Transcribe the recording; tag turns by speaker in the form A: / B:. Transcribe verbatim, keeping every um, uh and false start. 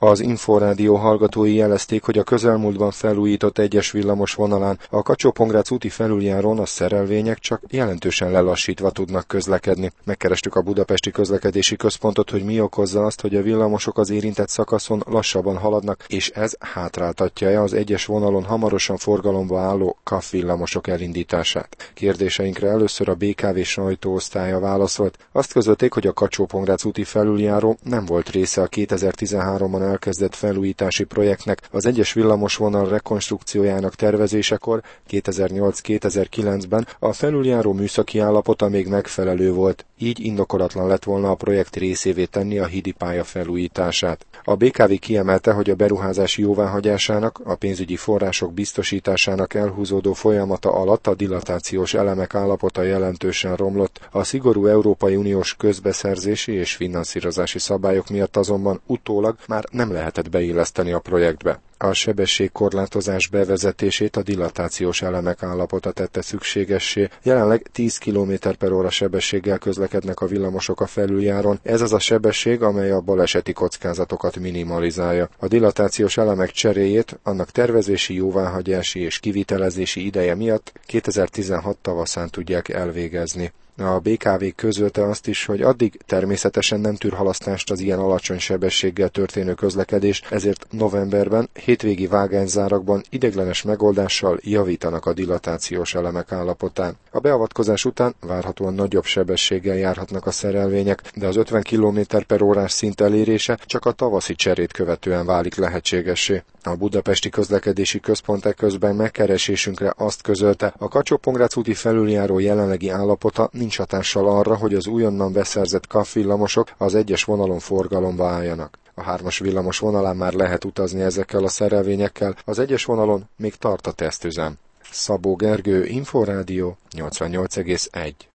A: Az Inforádió hallgatói jelezték, hogy a közelmúltban felújított egyes villamos vonalán a Kacsó-Pongrác úti felüljáron a szerelvények csak jelentősen lelassítva tudnak közlekedni. Megkerestük a Budapesti Közlekedési Központot, hogy mi okozza azt, hogy a villamosok az érintett szakaszon lassabban haladnak, és ez hátráltatja-e az egyes vonalon hamarosan forgalomba álló ká á ef villamosok elindítását. Kérdéseinkre először a bé ká vé sajtóosztálya válaszolt. Azt közölték, hogy a Kacsó-Pongrác úti felüljáró nem volt része a kétezer-tizenháromban elkezdett felújítási projektnek. Az egyes villamosvonal rekonstrukciójának tervezésekor kétezer-nyolc-kétezer-kilencben a felüljáró műszaki állapota még megfelelő volt, így indokolatlan lett volna a projekt részévé tenni a hídi pálya felújítását. A bé ká vé kiemelte, hogy a beruházási jóváhagyásának, a pénzügyi források biztosításának elhúzódó folyamata alatt a dilatációs elemek állapota jelentősen romlott, a szigorú Európai Uniós közbeszerzési és finanszírozási szabályok miatt azonban utólag már nem lehetett beilleszteni a projektbe. A sebességkorlátozás bevezetését a dilatációs elemek állapota tette szükségessé. Jelenleg tíz kilométer per óra sebességgel közlekednek a villamosok a felüljáron. Ez az a sebesség, amely a baleseti kockázatokat minimalizálja. A dilatációs elemek cseréjét annak tervezési, jóváhagyási és kivitelezési ideje miatt kétezer-tizenhat tavaszán tudják elvégezni. A bé ká vé közölte azt is, hogy addig természetesen nem tűr halasztást az ilyen alacsony sebességgel történő közlekedés, ezért novemberben hétvégi vágányzárakban ideiglenes megoldással javítanak a dilatációs elemek állapotán. A beavatkozás után várhatóan nagyobb sebességgel járhatnak a szerelvények, de az ötven kilométer per órás szint elérése csak a tavaszi cserét követően válik lehetségessé. A Budapesti Közlekedési Központ eközben megkeresésünkre azt közölte, a Kacsó-Pongrác úti felüljáró jelenlegi állapota nincs hatással arra, hogy az újonnan beszerzett ká á ef villamosok az egyes vonalon forgalomba álljanak. A hármas villamos vonalán már lehet utazni ezekkel a szerelvényekkel, az egyes vonalon még tart a tesztüzem. Szabó Gergő, Inforádió, nyolcvannyolc egész egy.